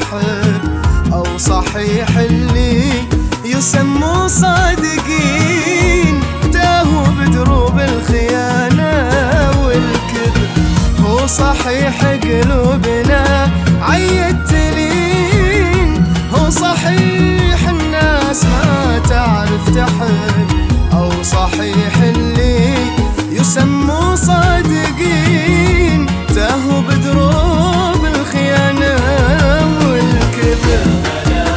تحب، أو صحيح اللي يسموا صادقين تاهوا بدروب الخيانة والكذب. هو صحيح قلوبنا عيت تلين، هو صحيح الناس ما تعرف تحب، أو صحيح اللي يسموا صادقين تاهوا بدروب الخيانة والكذب.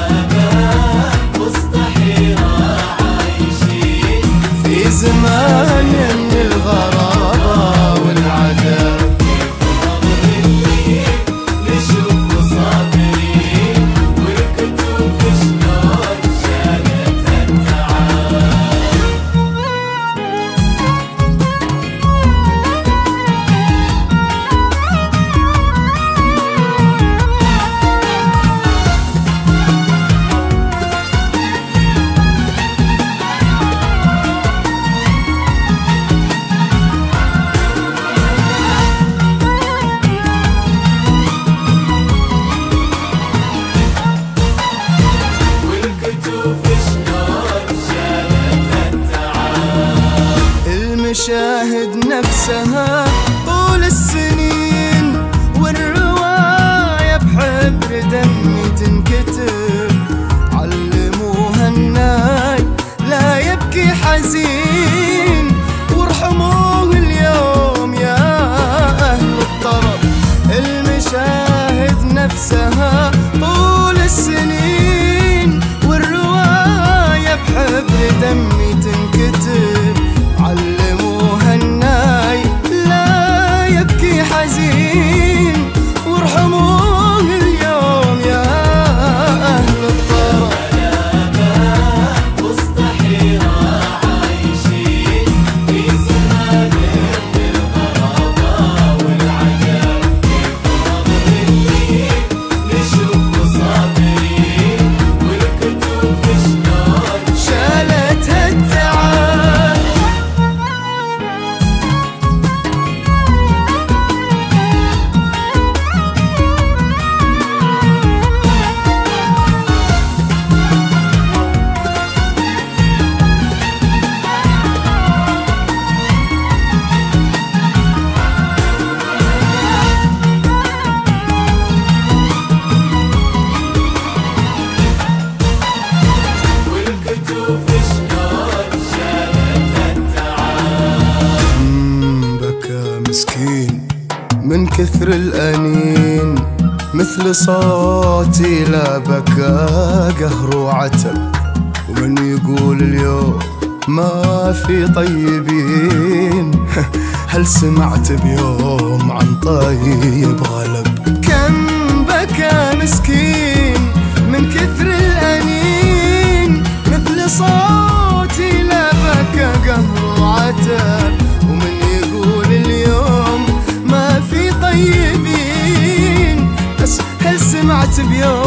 في زمان من الغرابة والعذاب نشوف صابرين، والكتب شلون شالتها التعب. المشاهد نفسها طول السنين، والرواية بحبر دمي تنكتب. علموها الناي لا يبكي حزين، وارحموه اليوم يا أهل الطرب. المشاهد نفسها طول السنين، والرواية بحبر دمي تنكتب. علموها الناي لا يبكي حزين، وارحموه اليوم يا أهل الطرب. وسط حيرة عايشين في زمان من الغرابة والعذاب. كيف نظر الليل نشوف صابرين، والكتب شلون شالتها التعب. مسكين من كثر الأنين، مثل صوتي لا بكى قهر وعتب. ومن يقول اليوم ما في طيبين، هل سمعت بيوم عن طيب غلب؟ كم بكى مسكين من كثر الأنين، مثل صوتي لا بكى قهر وعتب. ومن يقول اليوم ما في طيبين، بس هل سمعت بيوم